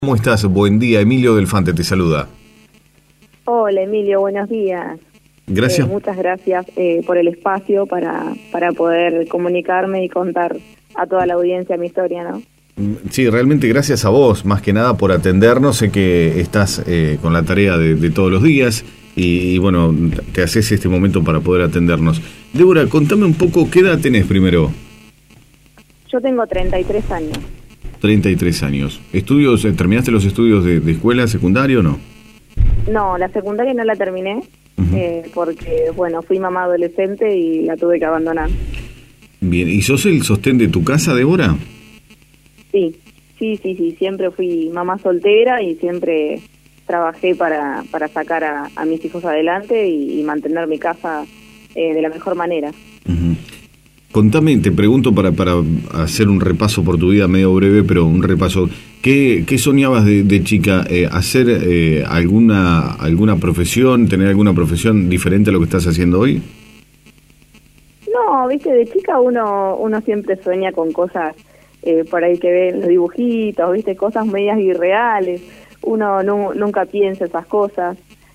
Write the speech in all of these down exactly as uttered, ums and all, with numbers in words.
¿Cómo estás? Buen día, Emilio Delfante te saluda. Hola Emilio, buenos días. Gracias. Eh, muchas gracias eh, por el espacio para, para poder comunicarme y contar a toda la audiencia mi historia, ¿no? Sí, realmente gracias a vos, más que nada por atendernos. Sé que estás eh, con la tarea de, de todos los días y, y bueno, te haces este momento para poder atendernos. Débora, contame un poco, ¿qué edad tenés primero? Yo tengo treinta y tres años. treinta y tres años. ¿Estudios, terminaste los estudios de, de escuela secundaria o no? No, la secundaria no la terminé Uh-huh. eh, porque, bueno, fui mamá adolescente y la tuve que abandonar. Bien, ¿y sos el sostén de tu casa, Débora? Sí, sí, sí, sí, siempre fui mamá soltera y siempre trabajé para, para sacar a, a mis hijos adelante y, y mantener mi casa eh, de la mejor manera. Uh-huh. Contame, te pregunto para, para hacer un repaso por tu vida medio breve, pero un repaso. ¿Qué, qué soñabas de, de chica? Eh, ¿Hacer eh, alguna alguna profesión, tener alguna profesión diferente a lo que estás haciendo hoy? No, viste, de chica uno uno siempre sueña con cosas eh, por ahí que ven los dibujitos, viste, cosas medias irreales. Uno no, nunca piensa esas cosas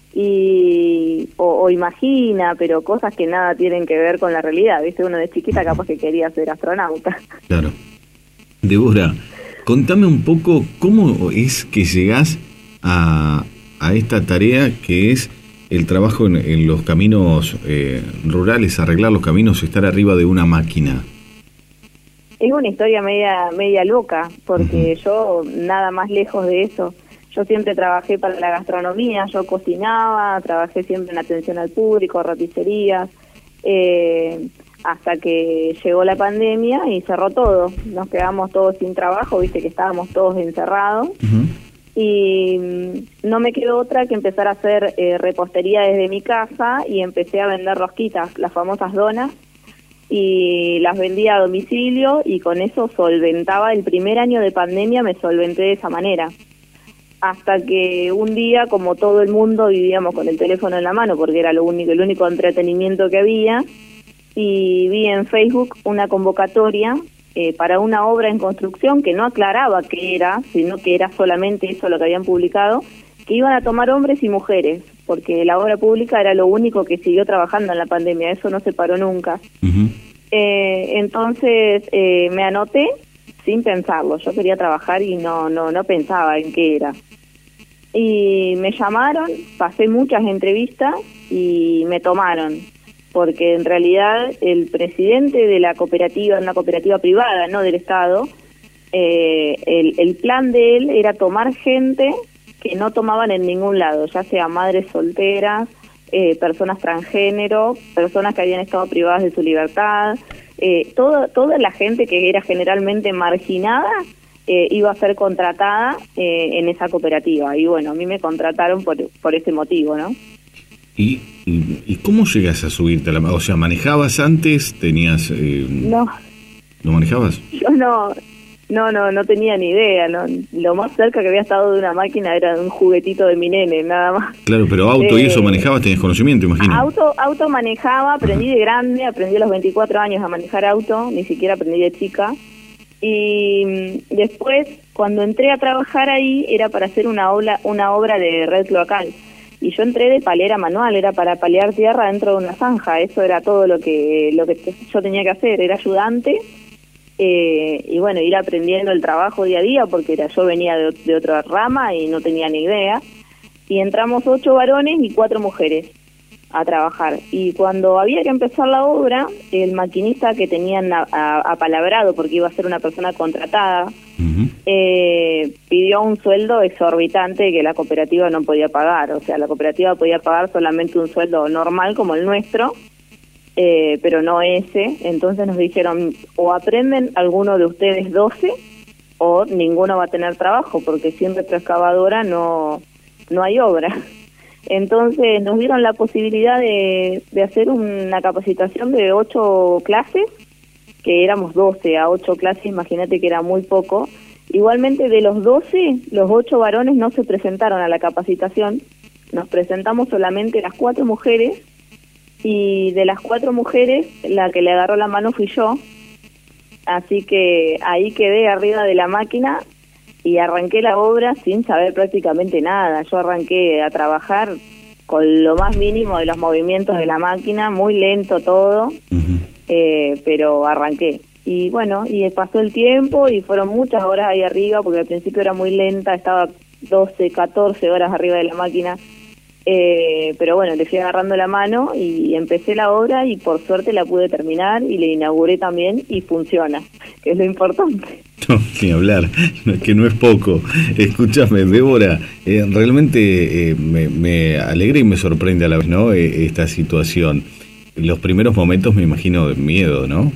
y o, o imagina, pero cosas que nada tienen que ver con la realidad, viste. Uno de chiquita capaz que quería ser astronauta. Claro. Débora, contame un poco cómo es que llegás a, a esta tarea que es el trabajo en, en los caminos eh, rurales, arreglar los caminos, estar arriba de una máquina. Es una historia media media loca, porque uh-huh. yo nada más lejos de eso. Yo siempre trabajé para la gastronomía, yo cocinaba, trabajé siempre en atención al público, roticerías, eh, hasta que llegó la pandemia y cerró todo. Nos quedamos todos sin trabajo, viste que estábamos todos encerrados. Uh-huh. Y no me quedó otra que empezar a hacer eh, repostería desde mi casa y empecé a vender rosquitas, las famosas donas, y las vendía a domicilio y con eso solventaba. El primer año de pandemia me solventé de esa manera. Hasta que un día, como todo el mundo, vivíamos con el teléfono en la mano porque era lo único, el único entretenimiento que había, y vi en Facebook una convocatoria eh, para una obra en construcción que no aclaraba qué era, sino que era solamente eso lo que habían publicado, que iban a tomar hombres y mujeres, porque la obra pública era lo único que siguió trabajando en la pandemia, eso no se paró nunca. Uh-huh. Eh, entonces eh, me anoté sin pensarlo, yo quería trabajar y no no no pensaba en qué era. Y me llamaron, pasé muchas entrevistas y me tomaron, porque en realidad el presidente de la cooperativa, una cooperativa privada, no del Estado, eh, el, el plan de él era tomar gente que no tomaban en ningún lado, ya sea madres solteras, eh, personas transgénero, personas que habían estado privadas de su libertad, eh, todo, toda la gente que era generalmente marginada eh, iba a ser contratada eh, en esa cooperativa. Y bueno, a mí me contrataron por, por ese motivo, ¿no? ¿Y, y, y cómo llegas a subirte a la... O sea, ¿manejabas antes? ¿Tenías...? Eh, no. ¿No manejabas? Yo no... No, no, no tenía ni idea, no. Lo más cerca que había estado de una máquina era un juguetito de mi nene, nada más. Claro, pero auto eh, y eso manejabas, tenías conocimiento, imagino. Auto, auto manejaba, aprendí de grande, aprendí a los veinticuatro años a manejar auto, ni siquiera aprendí de chica. Y después, cuando entré a trabajar ahí, era para hacer una obra, una obra de red cloacal. Y yo entré de palera manual, era para palear tierra dentro de una zanja, eso era todo lo que, lo que yo tenía que hacer, era ayudante. Eh, y bueno, ir aprendiendo el trabajo día a día porque era, yo venía de, de otra rama y no tenía ni idea, y entramos ocho varones y cuatro mujeres a trabajar, y cuando había que empezar la obra, el maquinista que tenían a, a, apalabrado porque iba a ser una persona contratada, uh-huh. eh, pidió un sueldo exorbitante que la cooperativa no podía pagar, o sea, la cooperativa podía pagar solamente un sueldo normal como el nuestro, Eh, pero no ese. Entonces nos dijeron, o aprenden alguno de ustedes doce o ninguno va a tener trabajo, porque sin retroexcavadora no no hay obra. Entonces nos dieron la posibilidad de, de hacer una capacitación de ocho clases, que éramos doce a ocho clases, imagínate que era muy poco. Igualmente de los doce, los ocho varones no se presentaron a la capacitación, nos presentamos solamente las cuatro mujeres, y de las cuatro mujeres, la que le agarró la mano fui yo, así que ahí quedé arriba de la máquina y arranqué la obra sin saber prácticamente nada. Yo arranqué a trabajar con lo más mínimo de los movimientos de la máquina, muy lento todo, uh-huh. eh, pero arranqué. Y bueno, y pasó el tiempo y fueron muchas horas ahí arriba, porque al principio era muy lenta, estaba doce, catorce horas arriba de la máquina, eh, pero bueno, le fui agarrando la mano y empecé la obra y por suerte la pude terminar y la inauguré también y funciona, que es lo importante. No, ni hablar, que no es poco. Escúchame, Débora, eh, realmente eh, me, me alegra y me sorprende a la vez, ¿no? Eh, esta situación. Los primeros momentos me imagino de miedo, ¿no?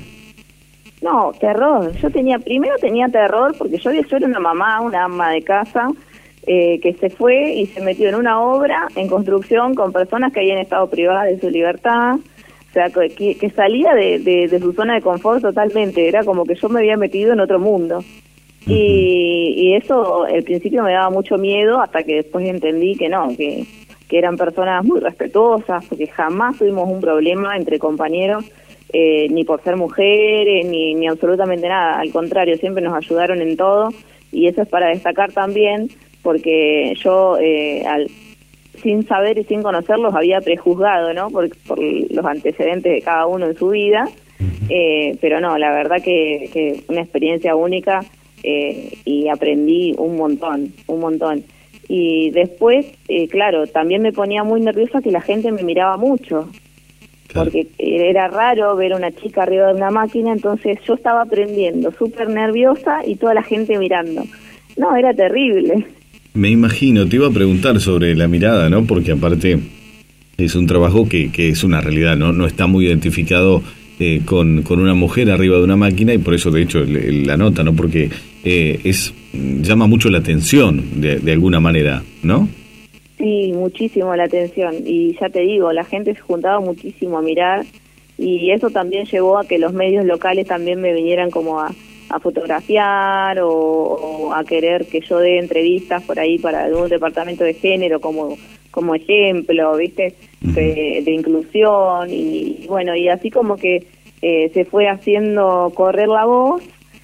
No, terror. Yo tenía, primero tenía terror porque yo, yo era una mamá, una ama de casa, eh, que se fue y se metió en una obra en construcción con personas que habían estado privadas de su libertad. O sea, que, que salía de, de, de su zona de confort totalmente. Era como que yo me había metido en otro mundo. Uh-huh. Y, y eso al principio me daba mucho miedo hasta que después entendí que no, que, que eran personas muy respetuosas, porque jamás tuvimos un problema entre compañeros, eh, ni por ser mujeres, ni, ni absolutamente nada. Al contrario, siempre nos ayudaron en todo. Y eso es para destacar también, porque yo eh, al... sin saber y sin conocerlos había prejuzgado, ¿no? Por, por los antecedentes de cada uno en su vida, eh, pero no, la verdad que, que una experiencia única, eh, y aprendí un montón, un montón. Y después, eh, claro, también me ponía muy nerviosa que la gente me miraba mucho, claro. Porque era raro ver a una chica arriba de una máquina, entonces yo estaba aprendiendo súper nerviosa y toda la gente mirando. No, era terrible. Me imagino, te iba a preguntar sobre la mirada, ¿no? Porque aparte es un trabajo que, que es una realidad, ¿no? No está muy identificado eh, con, con una mujer arriba de una máquina y por eso, de hecho, le, la nota, ¿no? Porque eh, es llama mucho la atención, de, de alguna manera, ¿no? Sí, muchísimo la atención. Y ya te digo, la gente se juntaba muchísimo a mirar y eso también llevó a que los medios locales también me vinieran como a... a fotografiar o, o a querer que yo dé entrevistas por ahí para algún departamento de género como como ejemplo, ¿viste? De, de inclusión y bueno, y así como que eh, se fue haciendo correr la voz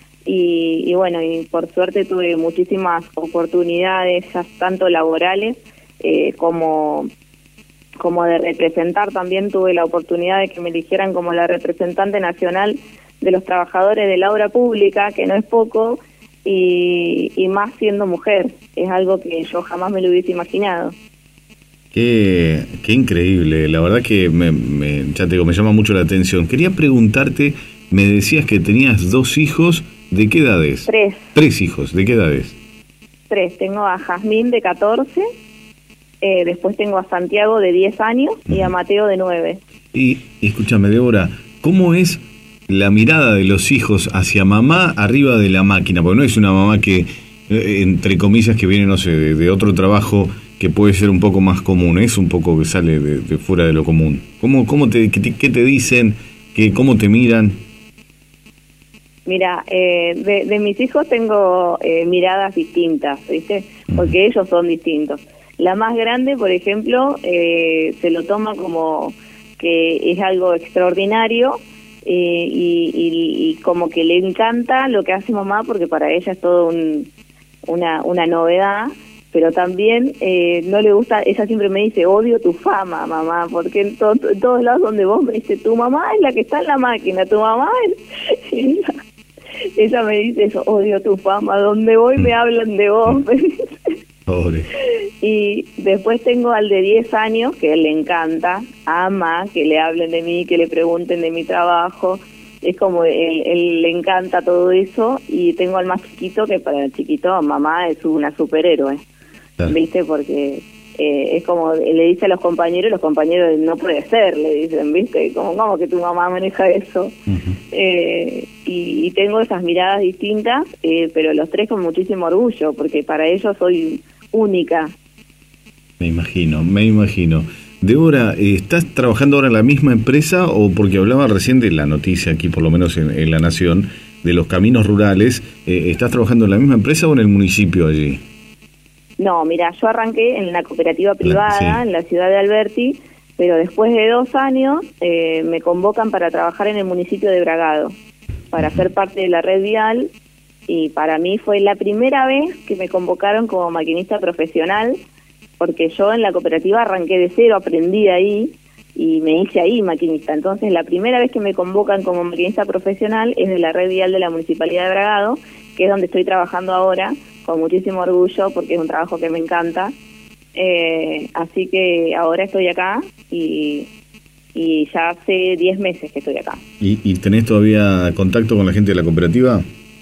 y, y bueno, y por suerte tuve muchísimas oportunidades, ya tanto laborales eh, como como de representar. También tuve la oportunidad de que me eligieran como la representante nacional de los trabajadores de la obra pública, que no es poco, y, y más siendo mujer. Es algo que yo jamás me lo hubiese imaginado. Qué, qué increíble, la verdad que me, me, ya te digo, me llama mucho la atención. Quería preguntarte, me decías que tenías dos hijos, ¿de qué edades? Tres. Tres hijos, ¿de qué edades? Tres, tengo a Jazmín de catorce, eh, después tengo a Santiago de diez años y a Mateo de nueve. Y escúchame, Débora, ¿cómo es la mirada de los hijos hacia mamá arriba de la máquina? Porque no es una mamá que, eh, entre comillas, que viene, no sé, de, de otro trabajo que puede ser un poco más común, es un poco que sale de, de fuera de lo común. ¿Cómo, cómo te, qué, qué te dicen? Qué, ¿Cómo te miran? Mira, eh, de, de mis hijos tengo eh, miradas distintas, ¿viste? Porque uh-huh. ellos son distintos. La más grande, por ejemplo, eh, se lo toma como que es algo extraordinario, Eh, y, y, y como que le encanta lo que hace mamá porque para ella es todo un, una, una novedad, pero también eh, no le gusta. Ella siempre me dice, odio tu fama, mamá, porque en, to, en todos lados donde vos me dice, tu mamá es la que está en la máquina, tu mamá es... ella, ella me dice eso, odio tu fama, donde voy me hablan de vos, me dice. Pobre. Y después tengo al de diez años, que él le encanta, ama que le hablen de mí, que le pregunten de mi trabajo. Es como, él, él le encanta todo eso. Y tengo al más chiquito, que para el chiquito, mamá es una superhéroe. Claro. ¿Viste? Porque eh, es como, le dice a los compañeros, los compañeros, no puede ser, le dicen, ¿viste? Como, ¿cómo que tu mamá maneja eso? Uh-huh. eh, y, y tengo esas miradas distintas, eh, pero los tres con muchísimo orgullo, porque para ellos soy única. Me imagino, me imagino. Débora, ¿estás trabajando ahora en la misma empresa o porque hablaba recién de la noticia aquí, por lo menos en, en La Nación, de los caminos rurales? Eh, ¿Estás trabajando en la misma empresa o en el municipio allí? No, mira, yo arranqué en la cooperativa privada, sí, en la ciudad de Alberti, pero después de dos años eh, me convocan para trabajar en el municipio de Bragado, para uh-huh. ser parte de la red vial. y para mí fue la primera vez que me convocaron como maquinista profesional, porque yo en la cooperativa arranqué de cero, aprendí ahí y me hice ahí maquinista. Entonces la primera vez que me convocan como maquinista profesional es de la red vial de la Municipalidad de Bragado, que es donde estoy trabajando ahora, con muchísimo orgullo, porque es un trabajo que me encanta. Eh, así que ahora estoy acá y, y ya hace diez meses que estoy acá. ¿Y, y tenés todavía contacto con la gente de la cooperativa?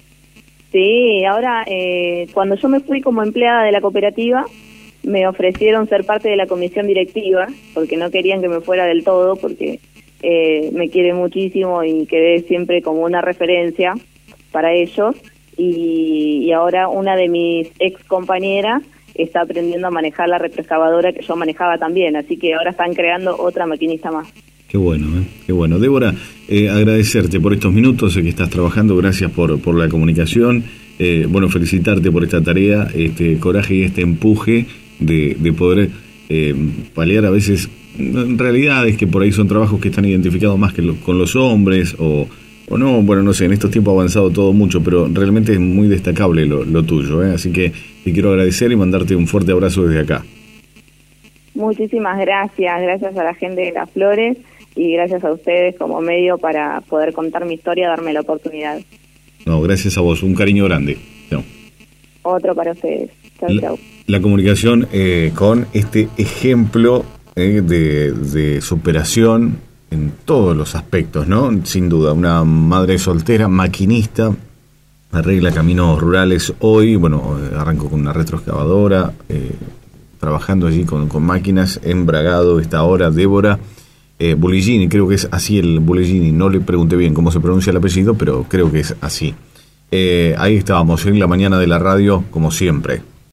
Sí, ahora eh, cuando yo me fui como empleada de la cooperativa, me ofrecieron ser parte de la comisión directiva, porque no querían que me fuera del todo, porque eh, me quiere muchísimo y quedé siempre como una referencia para ellos. Y, y ahora una de mis ex compañeras está aprendiendo a manejar la retroexcavadora que yo manejaba también, así que ahora están creando otra maquinista más. Qué bueno, ¿eh? Qué bueno. Débora, eh, agradecerte por estos minutos, sé que estás trabajando, gracias por, por la comunicación, eh, bueno, felicitarte por esta tarea, este coraje y este empuje de, de poder eh, paliar a veces realidades que por ahí son trabajos que están identificados más que lo, con los hombres o, o no, bueno, no sé, en estos tiempos ha avanzado todo mucho, pero realmente es muy destacable lo, lo tuyo, ¿eh? Así que te quiero agradecer y mandarte un fuerte abrazo desde acá. Muchísimas gracias, gracias a la gente de Las Flores y gracias a ustedes como medio para poder contar mi historia, darme la oportunidad. No, gracias a vos, un cariño grande. No. Otro para ustedes. Chau, la, chau. La comunicación eh, con este ejemplo eh, de, de superación en todos los aspectos, ¿no? Sin duda, una madre soltera, maquinista, arregla caminos rurales hoy, bueno, arrancó con una retroexcavadora, eh, trabajando allí con, con máquinas, en Bragado está ahora Débora eh, Buligini, creo que es así el Buligini, no le pregunté bien cómo se pronuncia el apellido, pero creo que es así. Eh, ahí estábamos en la mañana de la radio, como siempre.